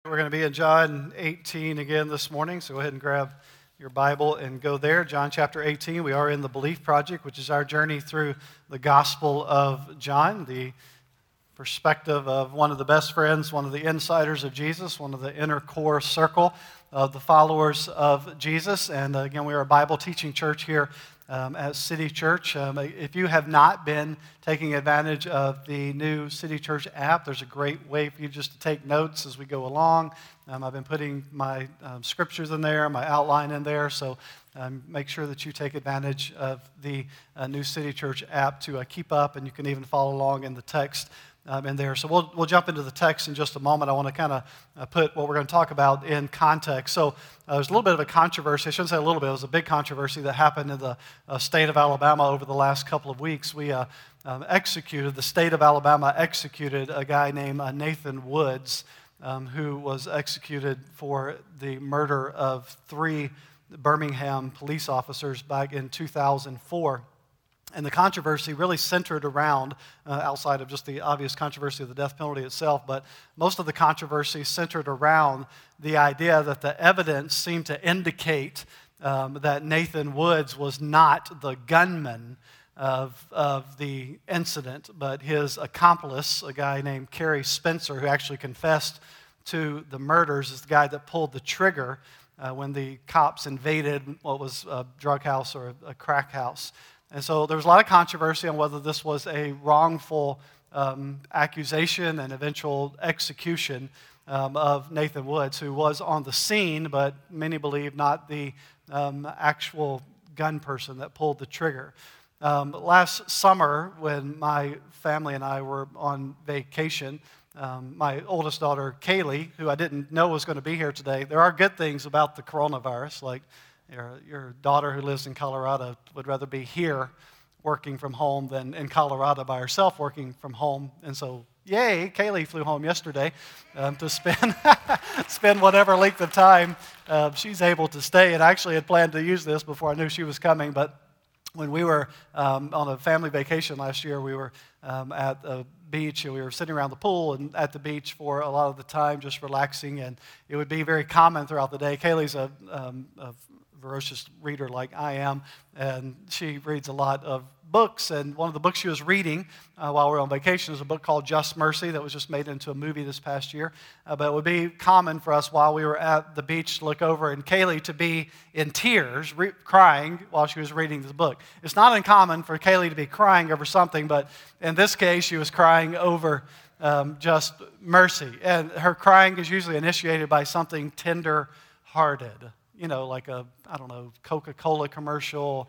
We're going to be in John 18 again this morning, so go ahead and grab your Bible and go there. John chapter 18, we are in the Belief Project, which is our journey through the Gospel of John, the perspective of one of the best friends, one of the insiders of Jesus, one of the inner core circle of the followers of Jesus. And again, we are a Bible teaching church here at City Church. If you have not been taking advantage of the new City Church app, there's a great way for you just to take notes as we go along. I've been putting my scriptures in there, my outline in there, so make sure that you take advantage of the new City Church app to keep up, and you can even follow along in the text in there. So we'll jump into the text in just a moment. I want to kind of put what we're going to talk about in context. So there's a little bit of a controversy. I shouldn't say a little bit. It was a big controversy that happened in the state of Alabama over the last couple of weeks. The state of Alabama executed a guy named Nathan Woods, who was executed for the murder of 3 Birmingham police officers back in 2004. And the controversy really centered around, outside of just the obvious controversy of the death penalty itself, but most of the controversy centered around the idea that the evidence seemed to indicate that Nathan Woods was not the gunman of the incident, but his accomplice, a guy named Kerry Spencer, who actually confessed to the murders, is the guy that pulled the trigger when the cops invaded what was a drug house or a crack house. And so there was a lot of controversy on whether this was a wrongful accusation and eventual execution of Nathan Woods, who was on the scene, but many believe not the actual gun person that pulled the trigger. Last summer, when my family and I were on vacation, my oldest daughter, Kaylee, who I didn't know was going to be here today, there are good things about the coronavirus, like your daughter who lives in Colorado would rather be here working from home than in Colorado by herself working from home. And so, yay, Kaylee flew home yesterday to spend whatever length of time she's able to stay. And I actually had planned to use this before I knew she was coming, but when we were on a family vacation last year, we were at a beach, and we were sitting around the pool and at the beach for a lot of the time, just relaxing, and it would be very common throughout the day. Kaylee's a voracious reader like I am, and she reads a lot of books, and one of the books she was reading while we were on vacation was a book called Just Mercy that was just made into a movie this past year. But it would be common for us while we were at the beach to look over and Kaylee to be in tears, crying while she was reading this book. It's not uncommon for Kaylee to be crying over something, but in this case she was crying over just mercy. And her crying is usually initiated by something tender-hearted. You know, like Coca-Cola commercial.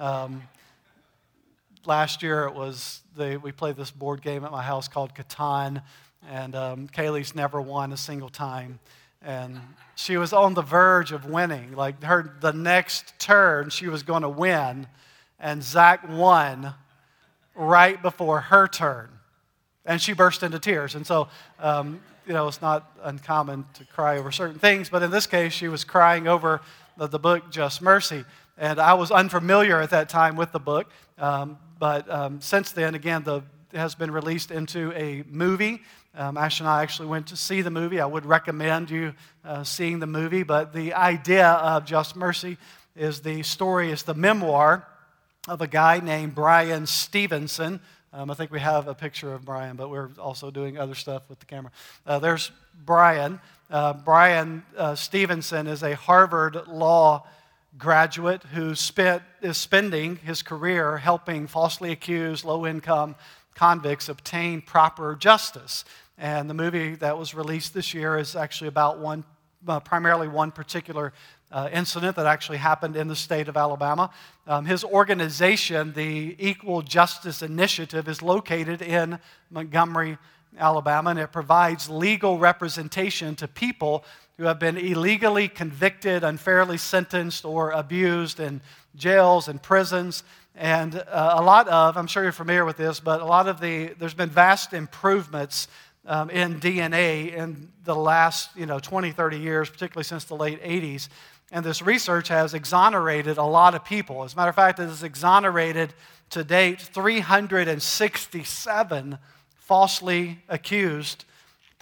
Last year we played this board game at my house called Catan, and Kaylee's never won a single time. And she was on the verge of winning. Like the next turn, she was going to win, and Zach won right before her turn. And she burst into tears. And so, it's not uncommon to cry over certain things, but in this case, she was crying over the book Just Mercy. And I was unfamiliar at that time with the book, but since then, again, it has been released into a movie. Ash and I actually went to see the movie. I would recommend you seeing the movie, but the idea of Just Mercy is the memoir of a guy named Bryan Stevenson. I think we have a picture of Bryan, but we're also doing other stuff with the camera. There's Bryan. Bryan Stevenson is a Harvard Law graduate who is spending his career helping falsely accused low-income convicts obtain proper justice. And the movie that was released this year is actually about primarily one particular incident that actually happened in the state of Alabama. His organization, the Equal Justice Initiative, is located in Montgomery, Alabama, and it provides legal representation to people who have been illegally convicted, unfairly sentenced, or abused in jails and prisons. And I'm sure you're familiar with this, but there's been vast improvements in DNA in the last 20, 30 years, particularly since the late 80s. And this research has exonerated a lot of people. As a matter of fact, it has exonerated to date 367 falsely accused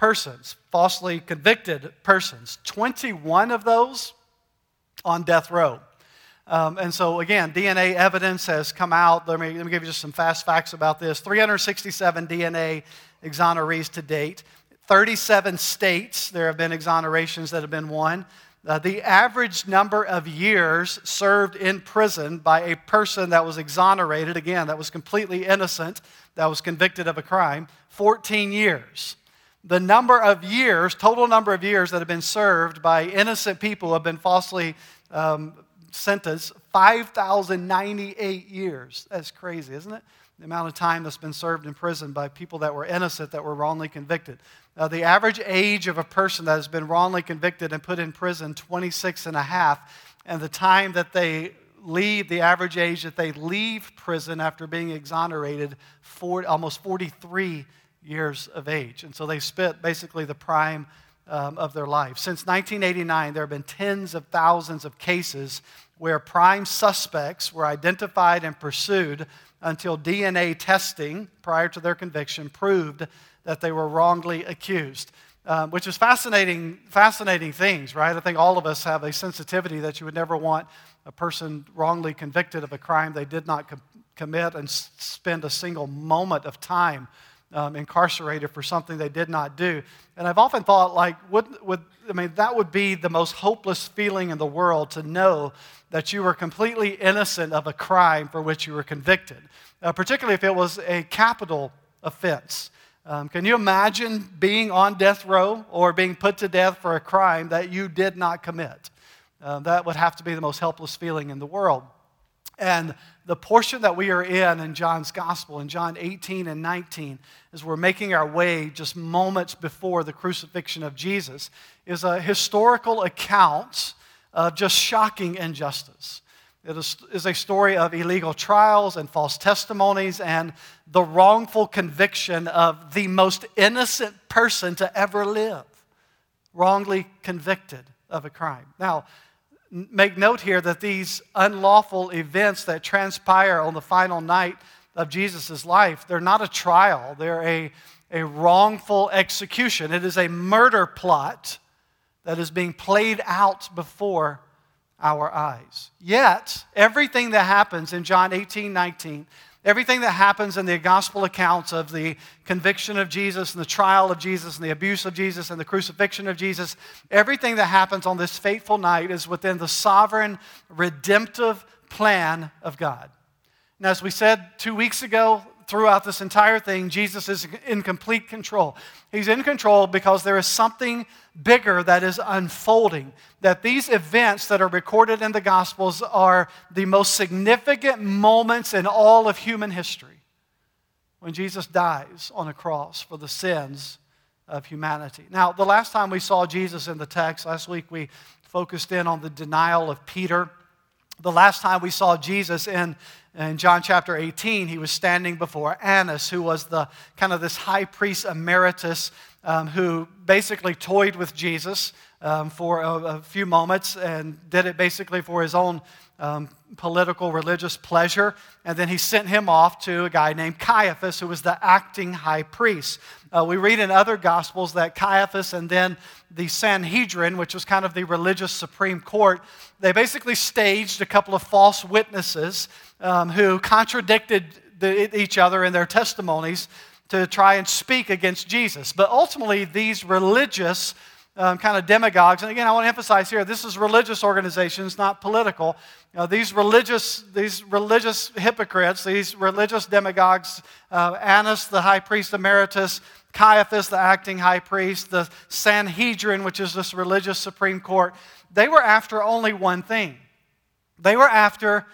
persons, falsely convicted persons. 21 of those on death row. And so, again, DNA evidence has come out. Let me give you just some fast facts about this. 367 DNA exonerees to date. 37 states, there have been exonerations that have been won. The average number of years served in prison by a person that was exonerated, again, that was completely innocent, that was convicted of a crime, 14 years. The number of years, total number of years that have been served by innocent people who have been falsely sentenced, 5,098 years. That's crazy, isn't it? The amount of time that's been served in prison by people that were innocent, that were wrongly convicted. The average age of a person that has been wrongly convicted and put in prison, 26 and a half. And the time that they leave, the average age that they leave prison after being exonerated, almost 43 years of age. And so they spent basically the prime of their life. Since 1989, there have been tens of thousands of cases where prime suspects were identified and pursued until DNA testing prior to their conviction proved that they were wrongly accused, which is fascinating things, right? I think all of us have a sensitivity that you would never want a person wrongly convicted of a crime they did not commit and spend a single moment of time incarcerated for something they did not do. And I've often thought, like, that would be the most hopeless feeling in the world, to know that you were completely innocent of a crime for which you were convicted, particularly if it was a capital offense. Can you imagine being on death row or being put to death for a crime that you did not commit? That would have to be the most helpless feeling in the world. And the portion that we are in John's Gospel, in John 18 and 19, as we're making our way just moments before the crucifixion of Jesus, is a historical account of just shocking injustice. It is a story of illegal trials and false testimonies and the wrongful conviction of the most innocent person to ever live, wrongly convicted of a crime. Now, make note here that these unlawful events that transpire on the final night of Jesus' life, they're not a trial. They're a wrongful execution. It is a murder plot that is being played out before our eyes. Yet, everything that happens in John 18, 19, everything that happens in the gospel accounts of the conviction of Jesus and the trial of Jesus and the abuse of Jesus and the crucifixion of Jesus, everything that happens on this fateful night is within the sovereign, redemptive plan of God. And as we said 2 weeks ago, throughout this entire thing, Jesus is in complete control. He's in control because there is something bigger that is unfolding. That these events that are recorded in the Gospels are the most significant moments in all of human history. When Jesus dies on a cross for the sins of humanity. Now, the last time we saw Jesus in the text, last week we focused in on the denial of Peter. The last time we saw Jesus in John chapter 18, he was standing before Annas, who was the kind of this high priest emeritus who basically toyed with Jesus for a few moments and did it basically for his own political, religious pleasure. And then he sent him off to a guy named Caiaphas, who was the acting high priest. We read in other Gospels that Caiaphas and then the Sanhedrin, which was kind of the religious Supreme Court, they basically staged a couple of false witnesses who contradicted each other in their testimonies to try and speak against Jesus. But ultimately, these religious kind of demagogues, and again, I want to emphasize here, this is religious organizations, not political. These religious hypocrites, these religious demagogues, Annas, the high priest emeritus, Caiaphas, the acting high priest, the Sanhedrin, which is this religious Supreme Court, they were after only one thing. They were after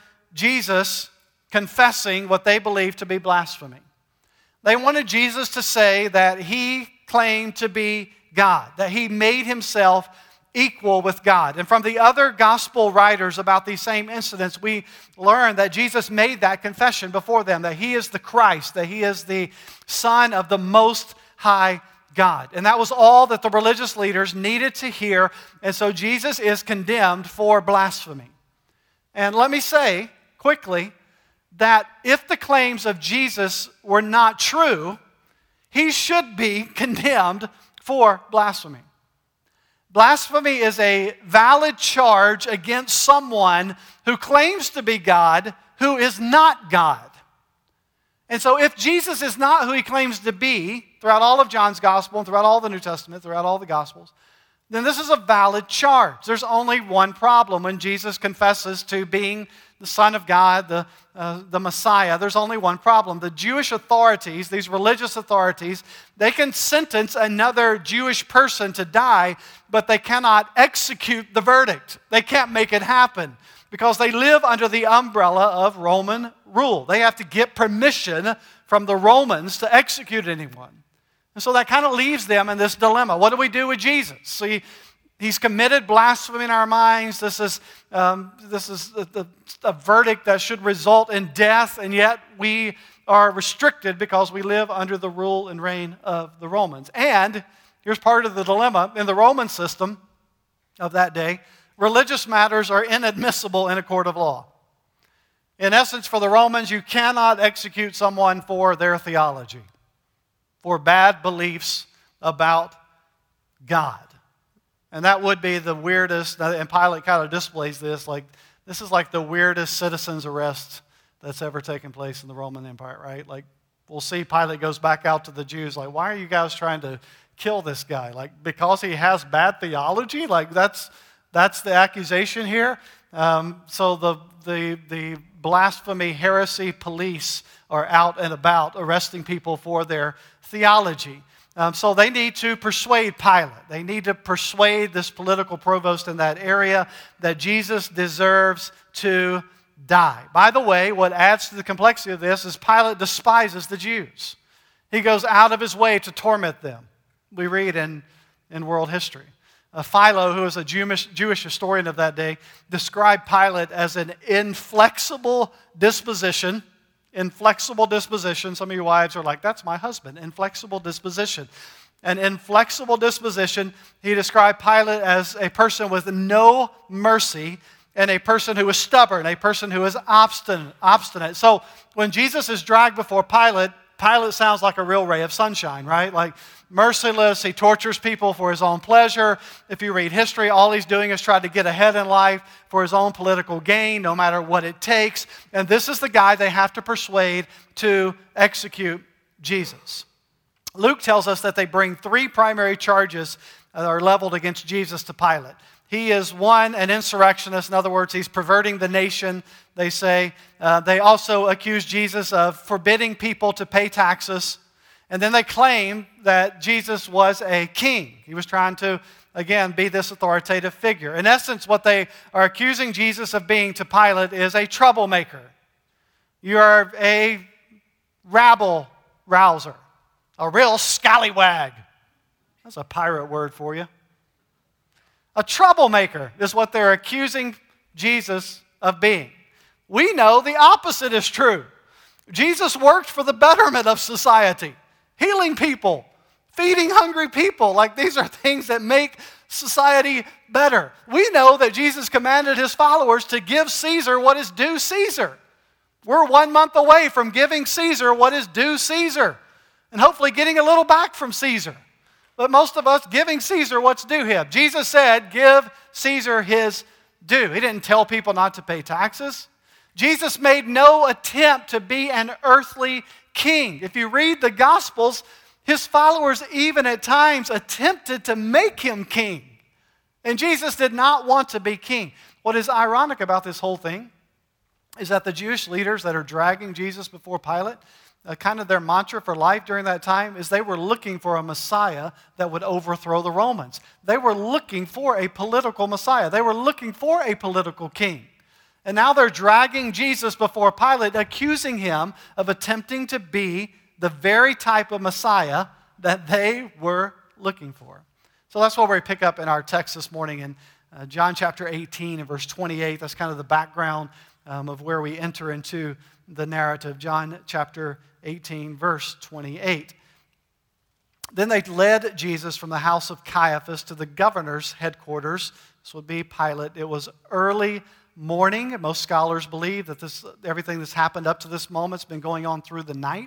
Jesus confessing what they believed to be blasphemy. They wanted Jesus to say that he claimed to be God, that he made himself equal with God. And from the other gospel writers about these same incidents, we learn that Jesus made that confession before them, that he is the Christ, that he is the Son of the Most High God. And that was all that the religious leaders needed to hear, and so Jesus is condemned for blasphemy. And let me say quickly that if the claims of Jesus were not true, he should be condemned for blasphemy. Blasphemy is a valid charge against someone who claims to be God who is not God. And so if Jesus is not who he claims to be throughout all of John's gospel and throughout all the New Testament, throughout all the gospels, then this is a valid charge. There's only one problem when Jesus confesses to being the Son of God, the Messiah. There's only one problem. The Jewish authorities, these religious authorities, they can sentence another Jewish person to die, but they cannot execute the verdict. They can't make it happen because they live under the umbrella of Roman rule. They have to get permission from the Romans to execute anyone. And so that kind of leaves them in this dilemma. What do we do with Jesus? So he's committed blasphemy in our minds. This is a verdict that should result in death, and yet we are restricted because we live under the rule and reign of the Romans. And here's part of the dilemma. In the Roman system of that day, religious matters are inadmissible in a court of law. In essence, for the Romans, you cannot execute someone for their theology, for bad beliefs about God. And that would be the weirdest, and Pilate kind of displays this, like this is like the weirdest citizen's arrest that's ever taken place in the Roman Empire, right? Like we'll see Pilate goes back out to the Jews, like, why are you guys trying to kill this guy? Like because he has bad theology? Like that's the accusation here. So the blasphemy, heresy police are out and about arresting people for their theology. So they need to persuade Pilate. They need to persuade this political provost in that area that Jesus deserves to die. By the way, what adds to the complexity of this is Pilate despises the Jews. He goes out of his way to torment them. We read in world history. Philo, who was a Jewish historian of that day, described Pilate as an inflexible disposition. Inflexible disposition. Some of your wives are like, that's my husband. Inflexible disposition. An inflexible disposition. He described Pilate as a person with no mercy and a person who is stubborn, a person who is obstinate. So when Jesus is dragged before Pilate, Pilate sounds like a real ray of sunshine, right? Like merciless, he tortures people for his own pleasure. If you read history, all he's doing is trying to get ahead in life for his own political gain, no matter what it takes. And this is the guy they have to persuade to execute Jesus. Luke tells us that they bring three primary charges that are leveled against Jesus to Pilate. He is, one, an insurrectionist. In other words, he's perverting the nation, they say. They also accuse Jesus of forbidding people to pay taxes. And then they claim that Jesus was a king. He was trying to, again, be this authoritative figure. In essence, what they are accusing Jesus of being to Pilate is a troublemaker. You are a rabble-rouser, a real scallywag. That's a pirate word for you. A troublemaker is what they're accusing Jesus of being. We know the opposite is true. Jesus worked for the betterment of society, healing people, feeding hungry people. Like these are things that make society better. We know that Jesus commanded his followers to give Caesar what is due Caesar. We're 1 month away from giving Caesar what is due Caesar and hopefully getting a little back from Caesar. But most of us giving Caesar what's due him. Jesus said, give Caesar his due. He didn't tell people not to pay taxes. Jesus made no attempt to be an earthly king. If you read the Gospels, his followers even at times attempted to make him king. And Jesus did not want to be king. What is ironic about this whole thing is that the Jewish leaders that are dragging Jesus before Pilate, kind of their mantra for life during that time is they were looking for a Messiah that would overthrow the Romans. They were looking for a political Messiah. They were looking for a political king. And now they're dragging Jesus before Pilate, accusing him of attempting to be the very type of Messiah that they were looking for. So that's what we pick up in our text this morning in John chapter 18 and verse 28. That's kind of the background of where we enter into the narrative. John chapter 18, verse 28. Then they led Jesus from the house of Caiaphas to the governor's headquarters. This would be Pilate. It was early morning. Most scholars believe that everything that's happened up to this moment has been going on through the night.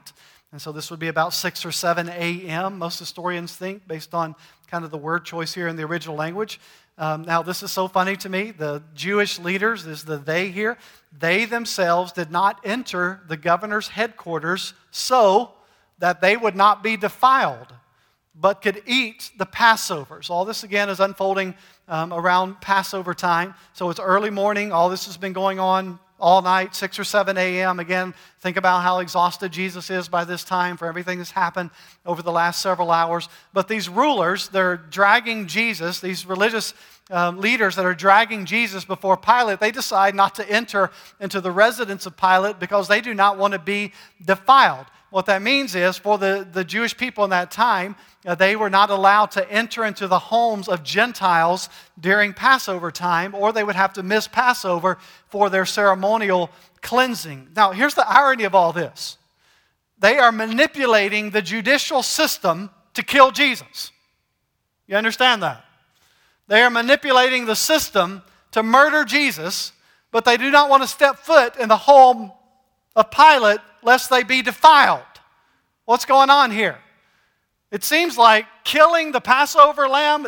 And so this would be about 6 or 7 a.m., most historians think, based on kind of the word choice here in the original language. Now, this is so funny to me. The Jewish leaders, this is the they here, they themselves did not enter the governor's headquarters so that they would not be defiled, but could eat the Passover. So all this, again, is unfolding around Passover time. So it's early morning. All this has been going on all night, 6 or 7 a.m. Again, think about how exhausted Jesus is by this time for everything that's happened over the last several hours. But these rulers, they're dragging Jesus, these religious leaders that are dragging Jesus before Pilate, they decide not to enter into the residence of Pilate because they do not want to be defiled. What that means is, for the Jewish people in that time, they were not allowed to enter into the homes of Gentiles during Passover time, or they would have to miss Passover for their ceremonial cleansing. Now, here's the irony of all this. They are manipulating the judicial system to kill Jesus. You understand that? They are manipulating the system to murder Jesus, but they do not want to step foot in the home of Pilate lest they be defiled. What's going on here? It seems like killing the Passover lamb,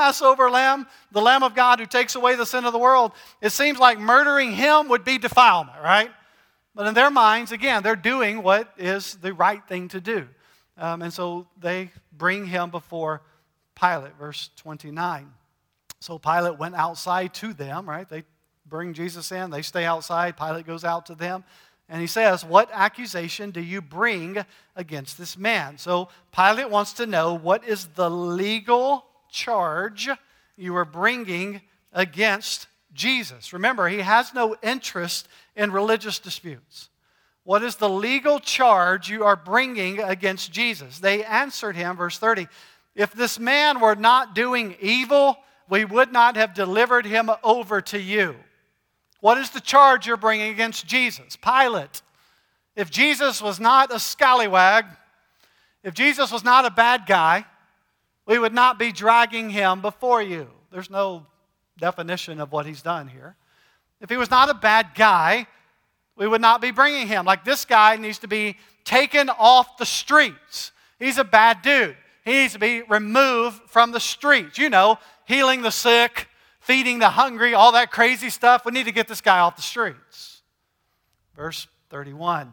the Lamb of God who takes away the sin of the world, it seems like murdering him would be defilement, right? But in their minds, again, they're doing what is the right thing to do. And so they bring him before Pilate, verse 29. So Pilate went outside to them, right? They bring Jesus in, they stay outside, Pilate goes out to them. And he says, what accusation do you bring against this man? So Pilate wants to know, what is the legal charge you are bringing against Jesus? Remember, he has no interest in religious disputes. What is the legal charge you are bringing against Jesus? They answered him, verse 30, if this man were not doing evil, we would not have delivered him over to you. What is the charge you're bringing against Jesus? Pilate. If Jesus was not a scallywag, if Jesus was not a bad guy, we would not be dragging him before you. There's no definition of what he's done here. If he was not a bad guy, we would not be bringing him. Like, this guy needs to be taken off the streets. He's a bad dude. He needs to be removed from the streets. You know, healing the sick, feeding the hungry, all that crazy stuff. We need to get this guy off the streets. Verse 31.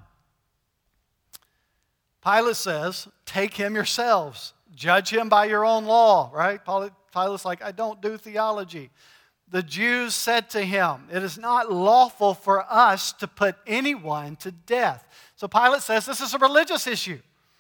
Pilate says, take him yourselves. Judge him by your own law, right? Pilate's like, I don't do theology. The Jews said to him, it is not lawful for us to put anyone to death. So Pilate says, this is a religious issue.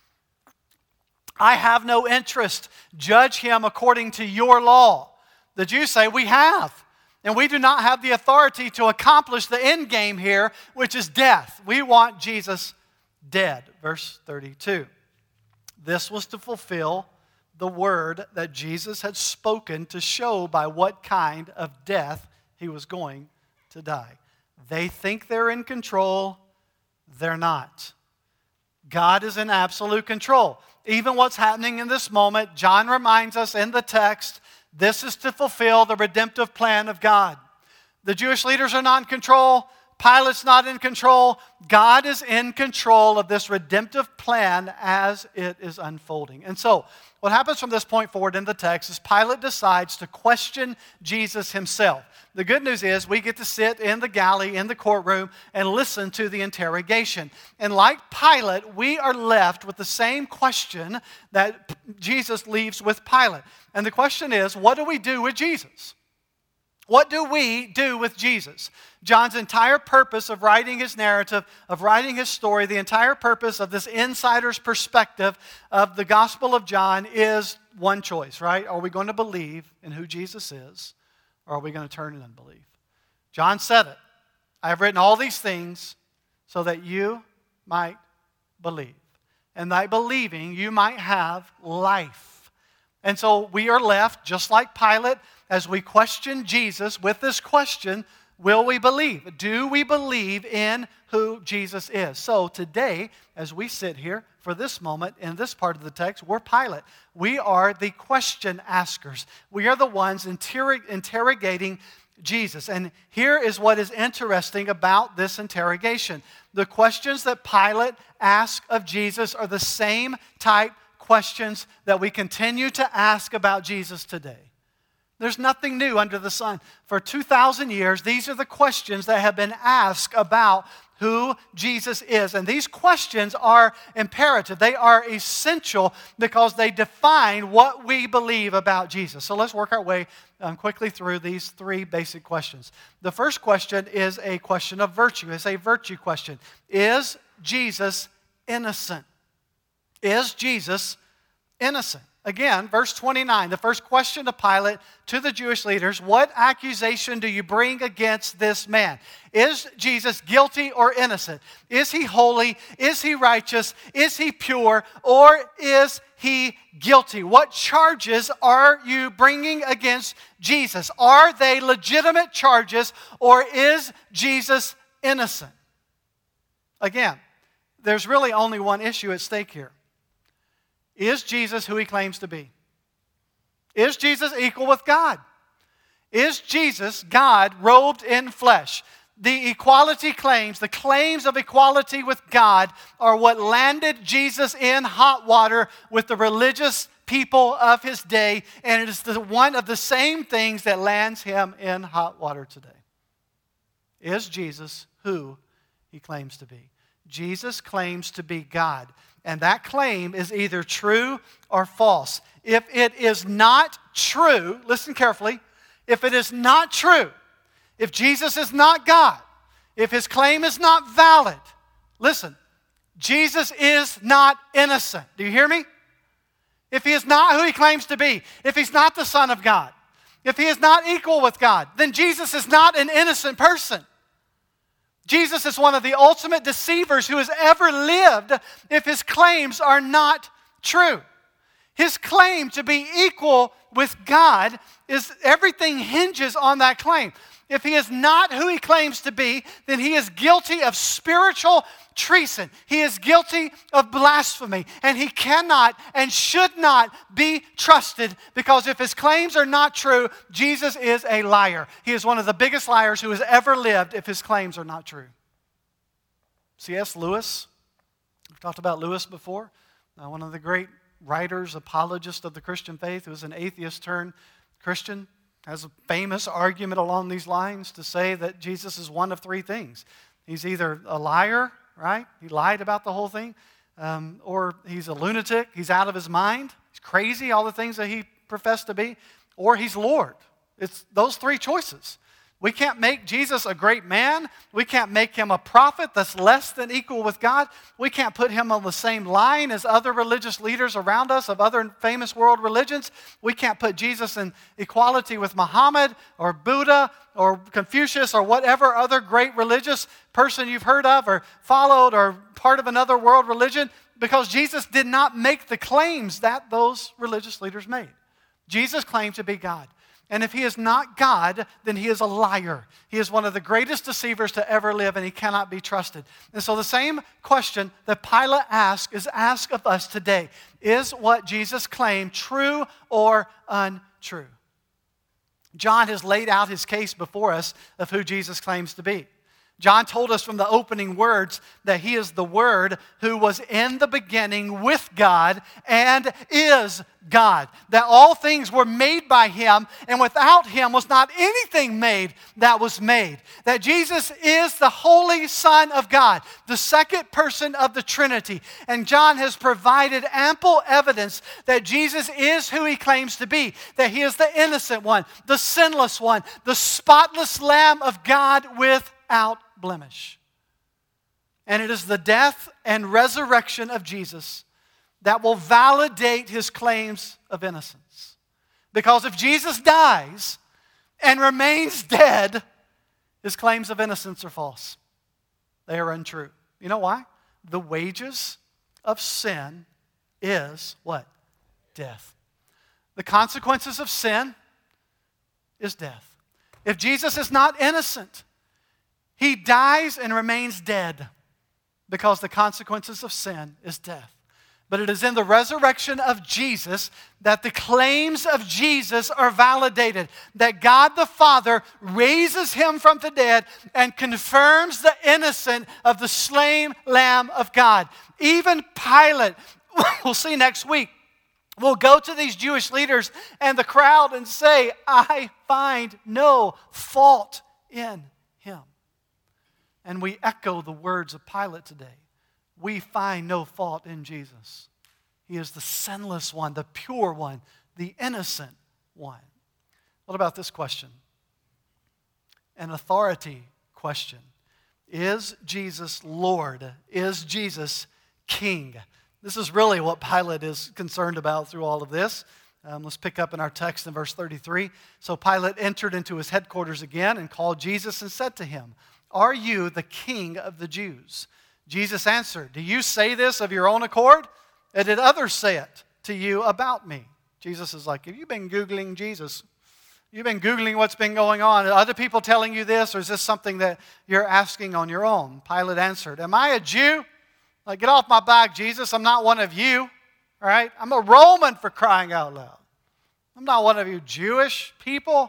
I have no interest. Judge him according to your law. The Jews say, we have. And we do not have the authority to accomplish the end game here, which is death. We want Jesus dead. Verse 32. This was to fulfill the word that Jesus had spoken to show by what kind of death he was going to die. They think they're in control. They're not. God is in absolute control. Even what's happening in this moment, John reminds us in the text, this is to fulfill the redemptive plan of God. The Jewish leaders are not in control. Pilate's not in control. God is in control of this redemptive plan as it is unfolding. And so, what happens from this point forward in the text is Pilate decides to question Jesus himself. The good news is we get to sit in the galley, in the courtroom, and listen to the interrogation. And like Pilate, we are left with the same question that Jesus leaves with Pilate. And the question is, what do we do with Jesus? What do we do with Jesus? John's entire purpose of writing his narrative, of writing his story, the entire purpose of this insider's perspective of the Gospel of John is one choice, right? Are we going to believe in who Jesus is, or are we going to turn in unbelief? John said it. I have written all these things so that you might believe. And by believing, you might have life. And so we are left, just like Pilate, as we question Jesus with this question, will we believe? Do we believe in who Jesus is? So today, as we sit here for this moment in this part of the text, we're Pilate. We are the question askers. We are the ones interrogating Jesus? And here is what is interesting about this interrogation. The questions that Pilate asked of Jesus are the same type questions that we continue to ask about Jesus today. There's nothing new under the sun. For 2,000 years, these are the questions that have been asked about who Jesus is. And these questions are imperative. They are essential because they define what we believe about Jesus. So let's work our way quickly through these three basic questions. The first question is a question of virtue. It's a virtue question. Is Jesus innocent? Is Jesus innocent? Again, verse 29, the first question to Pilate, to the Jewish leaders, what accusation do you bring against this man? Is Jesus guilty or innocent? Is he holy? Is he righteous? Is he pure? Or is he guilty? What charges are you bringing against Jesus? Are they legitimate charges, or is Jesus innocent? Again, there's really only one issue at stake here. Is Jesus who he claims to be? Is Jesus equal with God? Is Jesus God robed in flesh? The equality claims, the claims of equality with God are what landed Jesus in hot water with the religious people of his day, and it is one of the same things that lands him in hot water today. Is Jesus who he claims to be? Jesus claims to be God. And that claim is either true or false. If it is not true, listen carefully, if it is not true, if Jesus is not God, if his claim is not valid, listen, Jesus is not innocent. Do you hear me? If he is not who he claims to be, if he's not the Son of God, if he is not equal with God, then Jesus is not an innocent person. Jesus is one of the ultimate deceivers who has ever lived if his claims are not true. His claim to be equal with God is everything hinges on that claim. If he is not who he claims to be, then he is guilty of spiritual treason. He is guilty of blasphemy. And he cannot and should not be trusted, because if his claims are not true, Jesus is a liar. He is one of the biggest liars who has ever lived if his claims are not true. C.S. Lewis, we've talked about Lewis before, one of the great writers, apologist of the Christian faith, who was an atheist turned Christian, has a famous argument along these lines to say that Jesus is one of three things. He's either a liar, right? He lied about the whole thing, or he's a lunatic, he's out of his mind, he's crazy, all the things that he professed to be, or he's Lord. It's those three choices. We can't make Jesus a great man. We can't make him a prophet that's less than equal with God. We can't put him on the same line as other religious leaders around us of other famous world religions. We can't put Jesus in equality with Muhammad or Buddha or Confucius or whatever other great religious person you've heard of or followed or part of another world religion, because Jesus did not make the claims that those religious leaders made. Jesus claimed to be God. And if he is not God, then he is a liar. He is one of the greatest deceivers to ever live, and he cannot be trusted. And so the same question that Pilate asked is asked of us today. Is what Jesus claimed true or untrue? John has laid out his case before us of who Jesus claims to be. John told us from the opening words that he is the Word who was in the beginning with God and is God. That all things were made by him, and without him was not anything made that was made. That Jesus is the Holy Son of God, the second person of the Trinity. And John has provided ample evidence that Jesus is who he claims to be. That he is the innocent one, the sinless one, the spotless Lamb of God without blemish. And it is the death and resurrection of Jesus that will validate his claims of innocence. Because if Jesus dies and remains dead, his claims of innocence are false. They are untrue. You know why? The wages of sin is what? Death. The consequences of sin is death. If Jesus is not innocent, he dies and remains dead, because the consequences of sin is death. But it is in the resurrection of Jesus that the claims of Jesus are validated. That God the Father raises him from the dead and confirms the innocence of the slain Lamb of God. Even Pilate, we'll see next week, will go to these Jewish leaders and the crowd and say, I find no fault in him. And we echo the words of Pilate today. We find no fault in Jesus. He is the sinless one, the pure one, the innocent one. What about this question? An authority question. Is Jesus Lord? Is Jesus King? This is really what Pilate is concerned about through all of this. Let's pick up in our text in verse 33. So Pilate entered into his headquarters again and called Jesus and said to him, Are you the King of the Jews? Jesus answered, Do you say this of your own accord? Or did others say it to you about me? Jesus is like, Have you been Googling Jesus? You've been Googling what's been going on. Are other people telling you this, or is this something that you're asking on your own? Pilate answered, Am I a Jew? Like, get off my back, Jesus. I'm not one of you. All right? I'm a Roman, for crying out loud. I'm not one of you Jewish people.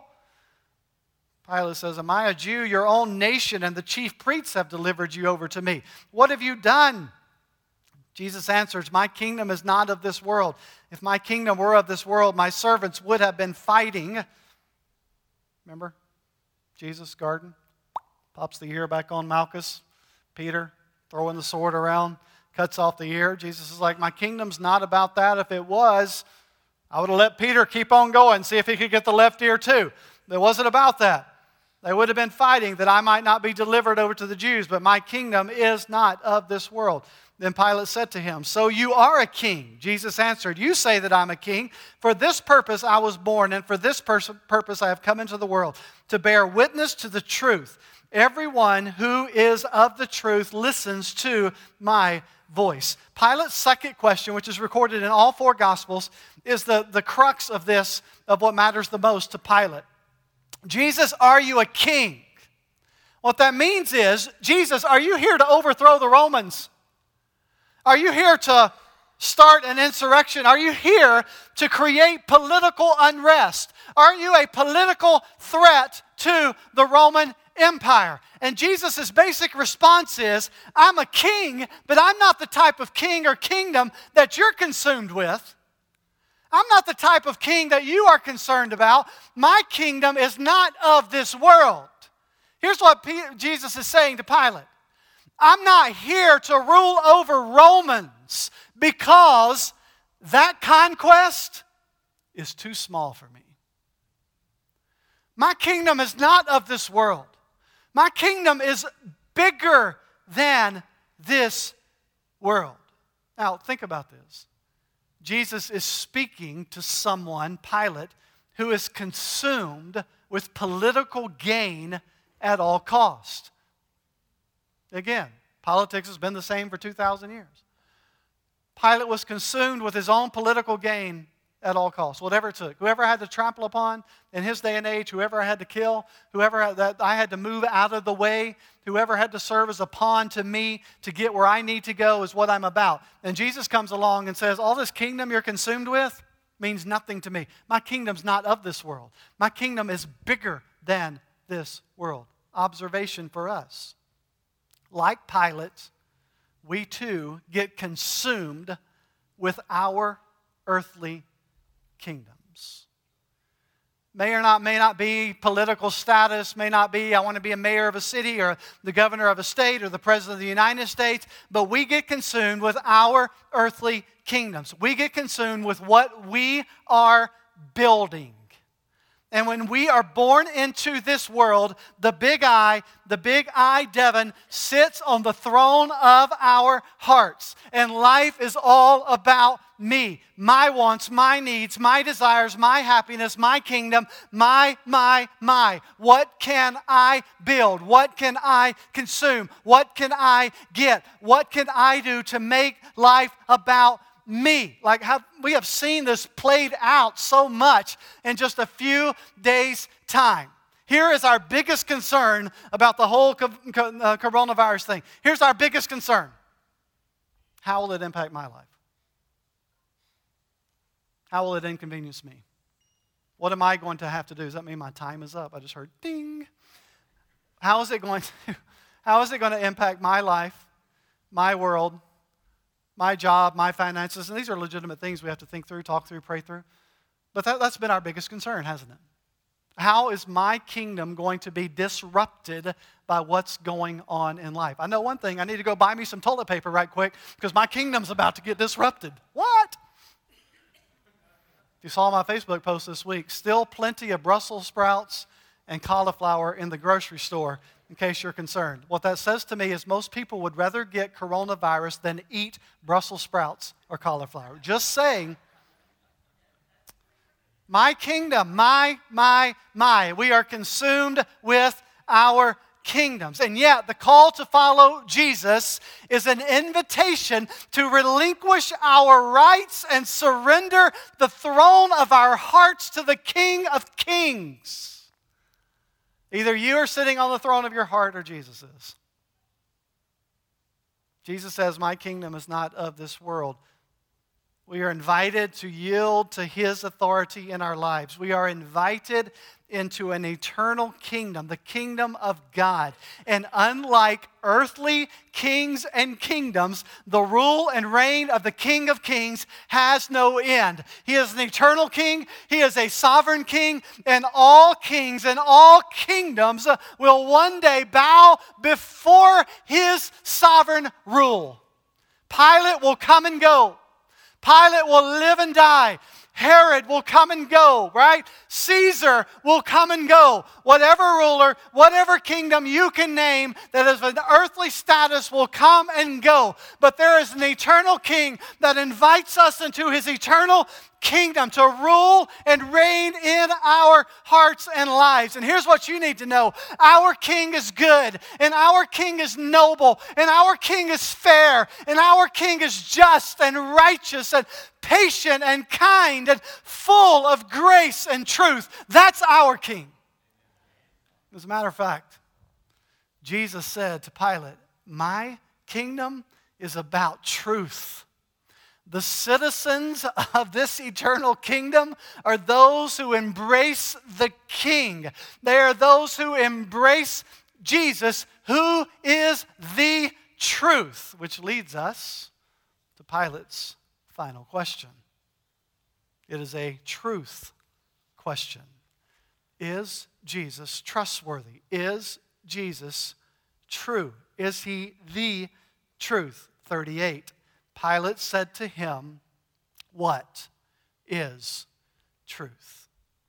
Pilate says, Am I a Jew? Your own nation and the chief priests have delivered you over to me. What have you done? Jesus answers, My kingdom is not of this world. If my kingdom were of this world, my servants would have been fighting. Remember? Jesus' garden. Pops the ear back on Malchus. Peter throwing the sword around. Cuts off the ear. Jesus is like, My kingdom's not about that. If it was, I would have let Peter keep on going, see if he could get the left ear too. It wasn't about that. They would have been fighting that I might not be delivered over to the Jews, but my kingdom is not of this world. Then Pilate said to him, So you are a king. Jesus answered, You say that I'm a king. For this purpose I was born, and for this purpose I have come into the world, to bear witness to the truth. Everyone who is of the truth listens to my voice. Pilate's second question, which is recorded in all four Gospels, is the crux of this, of what matters the most to Pilate. Jesus, are you a king? What that means is, Jesus, are you here to overthrow the Romans? Are you here to start an insurrection? Are you here to create political unrest? Are you a political threat to the Roman Empire? And Jesus' basic response is, I'm a king, but I'm not the type of king or kingdom that you're consumed with. I'm not the type of king that you are concerned about. My kingdom is not of this world. Here's what Jesus is saying to Pilate. I'm not here to rule over Romans because that conquest is too small for me. My kingdom is not of this world. My kingdom is bigger than this world. Now, think about this. Jesus is speaking to someone, Pilate, who is consumed with political gain at all cost. Again, politics has been the same for 2,000 years. Pilate was consumed with his own political gain at all costs, whatever it took. Whoever I had to trample upon in his day and age, whoever I had to kill, that I had to move out of the way, whoever had to serve as a pawn to me to get where I need to go is what I'm about. And Jesus comes along and says, all this kingdom you're consumed with means nothing to me. My kingdom's not of this world. My kingdom is bigger than this world. Observation for us. Like Pilate, we too get consumed with our earthly kingdoms. May not be political status, may not be I want to be a mayor of a city or the governor of a state or the president of the United States, but we get consumed with our earthly kingdoms. We get consumed with what we are building. And when we are born into this world, the big I, Devin, sits on the throne of our hearts. And life is all about me, my wants, my needs, my desires, my happiness, my kingdom, my. What can I build? What can I consume? What can I get? What can I do to make life about me? Like how we have seen this played out so much in just a few days' time. Here is our biggest concern about the whole coronavirus thing. Here's our biggest concern. How will it impact my life? How will it inconvenience me? What am I going to have to do? Does that mean my time is up? I just heard ding. How is it going to impact my life, my world, my job, my finances? And these are legitimate things we have to think through, talk through, pray through. But that's been our biggest concern, hasn't it? How is my kingdom going to be disrupted by what's going on in life? I know one thing. I need to go buy me some toilet paper right quick because my kingdom's about to get disrupted. What? If you saw my Facebook post this week, still plenty of Brussels sprouts and cauliflower in the grocery store, in case you're concerned. What that says to me is most people would rather get coronavirus than eat Brussels sprouts or cauliflower. Just saying. My kingdom, my. We are consumed with our kingdoms. And yet, the call to follow Jesus is an invitation to relinquish our rights and surrender the throne of our hearts to the King of Kings. Either you are sitting on the throne of your heart or Jesus is. Jesus says, my kingdom is not of this world. We are invited to yield to His authority in our lives. We are invited into an eternal kingdom, the kingdom of God. And unlike earthly kings and kingdoms, the rule and reign of the King of Kings has no end. He is an eternal king. He is a sovereign king. And all kings and all kingdoms will one day bow before His sovereign rule. Pilate will come and go. Pilate will live and die. Herod will come and go, right? Caesar will come and go. Whatever ruler, whatever kingdom you can name that is of an earthly status will come and go. But there is an eternal king that invites us into His eternal kingdom to rule and reign in our hearts and lives. And here's what you need to know. Our King is good, and our King is noble, and our King is fair, and our King is just and righteous and patient and kind and full of grace and truth. That's our King. As a matter of fact, Jesus said to Pilate, my kingdom is about truth. The citizens of this eternal kingdom are those who embrace the King. They are those who embrace Jesus, who is the truth, which leads us to Pilate's final question. It is a truth question. Is Jesus trustworthy? Is Jesus true? Is He the truth? 38. Pilate said to him, what is truth?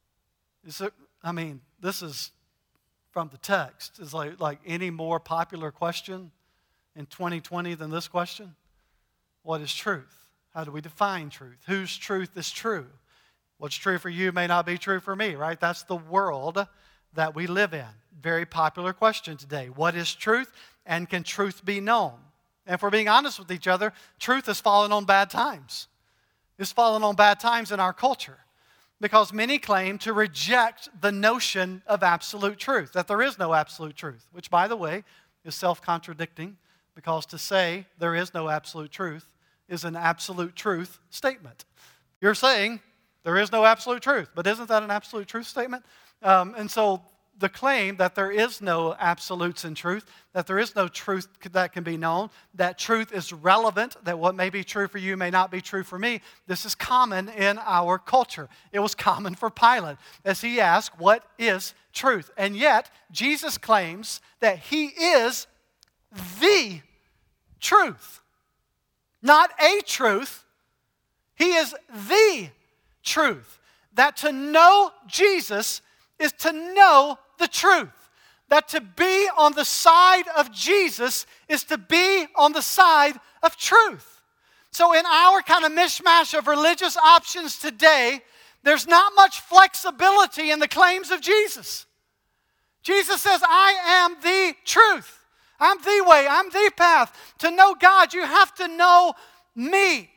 This is from the text. It's like any more popular question in 2020 than this question. What is truth? How do we define truth? Whose truth is true? What's true for you may not be true for me, right? That's the world that we live in. Very popular question today. What is truth, and can truth be known? And if we're being honest with each other, truth has fallen on bad times. It's fallen on bad times in our culture because many claim to reject the notion of absolute truth, that there is no absolute truth, which, by the way, is self-contradicting because to say there is no absolute truth is an absolute truth statement. You're saying there is no absolute truth, but isn't that an absolute truth statement? And so the claim that there is no absolutes in truth, that there is no truth that can be known, that truth is relevant, that what may be true for you may not be true for me, this is common in our culture. It was common for Pilate as he asked, what is truth? And yet, Jesus claims that He is the truth. Not a truth, He is the truth. That to know Jesus is to know the truth. That to be on the side of Jesus is to be on the side of truth. So in our kind of mishmash of religious options today, there's not much flexibility in the claims of Jesus. Jesus says, I am the truth. I'm the way. I'm the path. To know God, you have to know me.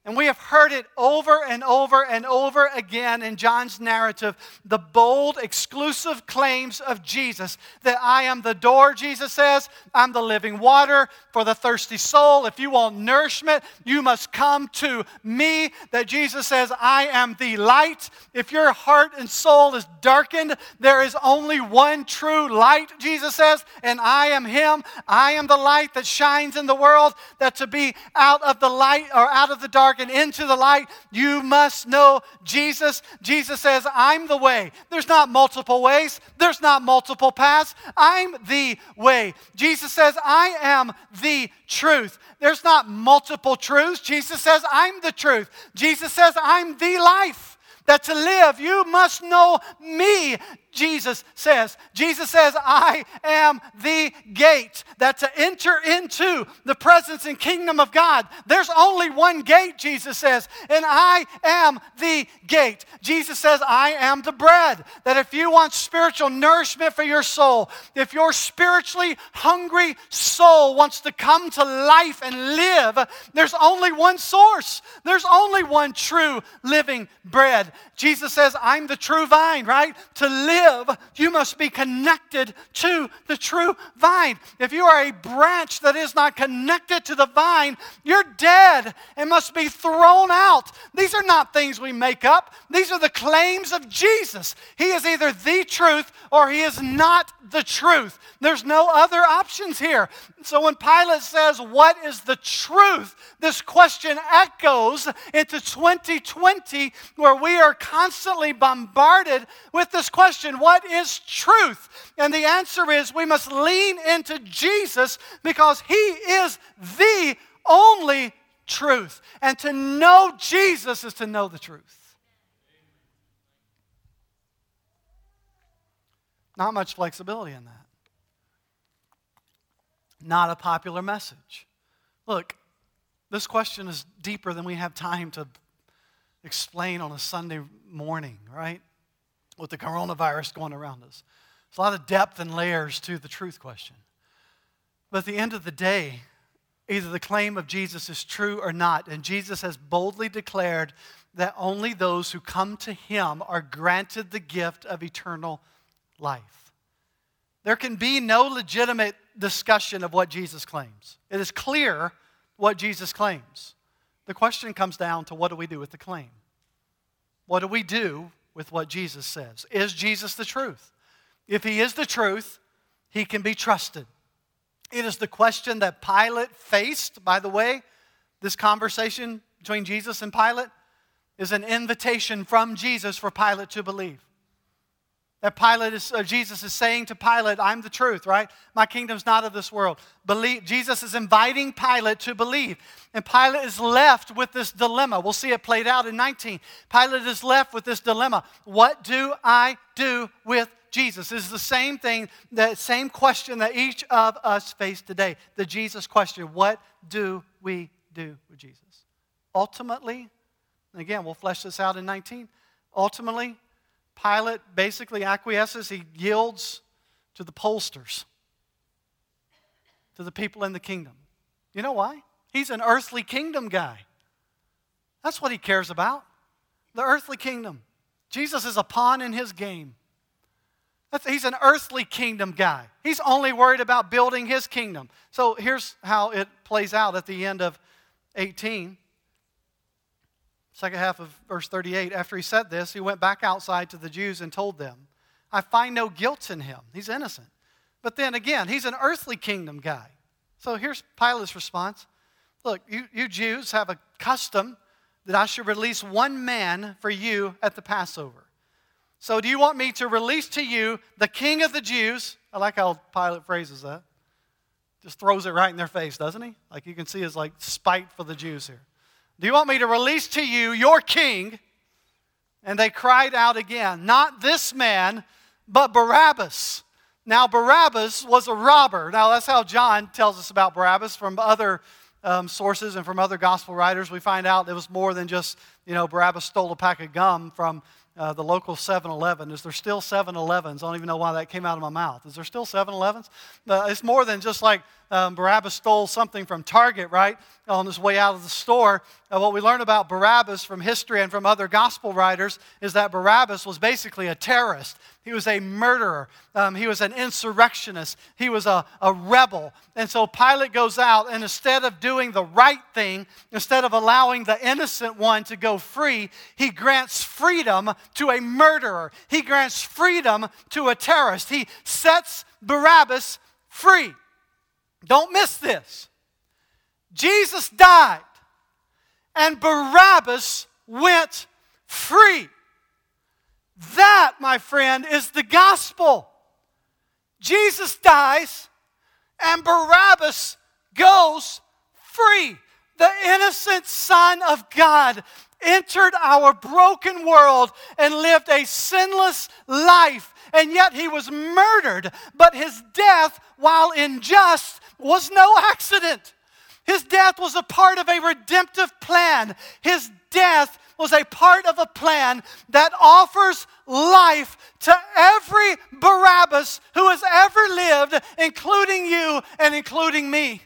And we have heard it over and over and over again in John's narrative, the bold, exclusive claims of Jesus that I am the door, Jesus says. I'm the living water for the thirsty soul. If you want nourishment, you must come to me. That Jesus says, I am the light. If your heart and soul is darkened, there is only one true light, Jesus says, and I am Him. I am the light that shines in the world, that to be out of the light or out of the dark and into the light, you must know Jesus. Jesus says, I'm the way. There's not multiple ways. There's not multiple paths. I'm the way. Jesus says, I am the truth. There's not multiple truths. Jesus says, I'm the truth. Jesus says, I'm the life. That to live, you must know me, Jesus says. Jesus says, I am the gate. That to enter into the presence and kingdom of God, there's only one gate, Jesus says, and I am the gate. Jesus says, I am the bread. That if you want spiritual nourishment for your soul, if your spiritually hungry soul wants to come to life and live, there's only one source. There's only one true living bread. Jesus says, I'm the true vine, right? To live, you must be connected to the true vine. If you are a branch that is not connected to the vine, you're dead and must be thrown out. These are not things we make up. These are the claims of Jesus. He is either the truth or He is not the truth. There's no other options here. So when Pilate says, what is the truth? This question echoes into 2020, where we are constantly bombarded with this question, what is truth? And the answer is we must lean into Jesus because He is the only truth. And to know Jesus is to know the truth. Not much flexibility in that. Not a popular message. Look, this question is deeper than we have time to explain on a Sunday morning, right? With the coronavirus going around us. There's a lot of depth and layers to the truth question. But at the end of the day, either the claim of Jesus is true or not, and Jesus has boldly declared that only those who come to Him are granted the gift of eternal life. There can be no legitimate discussion of what Jesus claims. It is clear what Jesus claims. The question comes down to what do we do with the claim? What do we do with what Jesus says? Is Jesus the truth? If He is the truth, He can be trusted. It is the question that Pilate faced. By the way, this conversation between Jesus and Pilate is an invitation from Jesus for Pilate to believe. That Jesus is saying to Pilate, I'm the truth, right? My kingdom's not of this world. Believe. Jesus is inviting Pilate to believe. And Pilate is left with this dilemma. We'll see it played out in 19. Pilate is left with this dilemma. What do I do with Jesus? This is the same thing, the same question that each of us face today. The Jesus question. What do we do with Jesus? Ultimately, and again, we'll flesh this out in 19. Ultimately, Pilate basically acquiesces. He yields to the pollsters, to the people in the kingdom. You know why? He's an earthly kingdom guy. That's what he cares about, the earthly kingdom. Jesus is a pawn in his game. He's an earthly kingdom guy. He's only worried about building his kingdom. So here's how it plays out at the end of 18. Second half of verse 38, after he said this, he went back outside to the Jews and told them, I find no guilt in him. He's innocent. But then again, he's an earthly kingdom guy. So here's Pilate's response. Look, you Jews have a custom that I should release one man for you at the Passover. So do you want me to release to you the king of the Jews? I like how Pilate phrases that. Just throws it right in their face, doesn't he? Like you can see his spite for the Jews here. Do you want me to release to you your king? And they cried out again, not this man, but Barabbas. Now Barabbas was a robber. Now that's how John tells us about Barabbas. From other sources and from other gospel writers, we find out it was more than just Barabbas stole a pack of gum from the local 7-Eleven. Is there still 7-Elevens? I don't even know why that came out of my mouth. Is there still 7-Elevens? It's more than just like Barabbas stole something from Target, right, on his way out of the store. What we learn about Barabbas from history and from other gospel writers is that Barabbas was basically a terrorist. He was a murderer. He was an insurrectionist. He was a rebel. And so Pilate goes out, and instead of doing the right thing, instead of allowing the innocent one to go free, he grants freedom to a murderer. He grants freedom to a terrorist. He sets Barabbas free. Don't miss this. Jesus died, and Barabbas went free. That, my friend, is the gospel. Jesus dies, and Barabbas goes free. The innocent Son of God entered our broken world and lived a sinless life, and yet he was murdered. But his death, while unjust, was no accident. His death was a part of a redemptive plan. His death was a part of a plan that offers life to every Barabbas who has ever lived, including you and including me.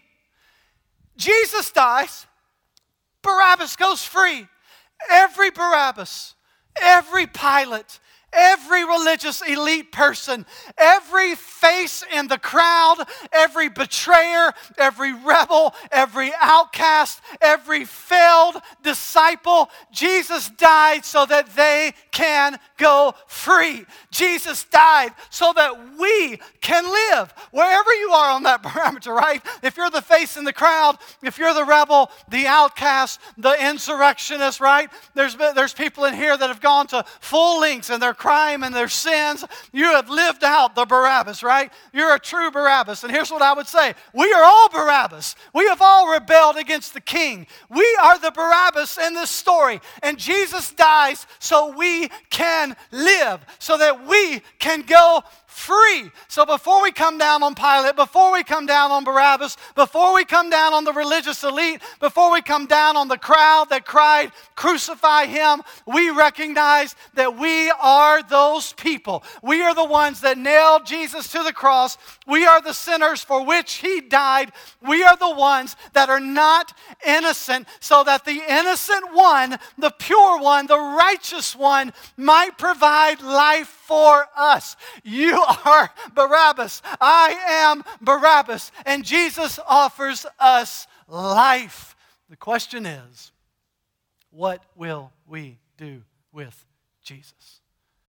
Jesus dies, Barabbas goes free. Every Barabbas, every Pilate, every religious elite person, every face in the crowd, every betrayer, every rebel, every outcast, every failed disciple, Jesus died so that they can go free. Jesus died so that we can live. Wherever you are on that parameter, right? If you're the face in the crowd, if you're the rebel, the outcast, the insurrectionist, right? There's people in here that have gone to full lengths in their crime and their sins. You have lived out the Barabbas, right? You're a true Barabbas. And here's what I would say. We are all Barabbas. We have all rebelled against the King. We are the Barabbas in this story. And Jesus dies so we can live, so that we can go free. So before we come down on Pilate, before we come down on Barabbas, before we come down on the religious elite, before we come down on the crowd that cried, "Crucify him," we recognize that we are those people. We are the ones that nailed Jesus to the cross. We are the sinners for which he died. We are the ones that are not innocent, so that the innocent one, the pure one, the righteous one, might provide life for us. You are Barabbas. I am Barabbas. And Jesus offers us life. The question is, what will we do with Jesus?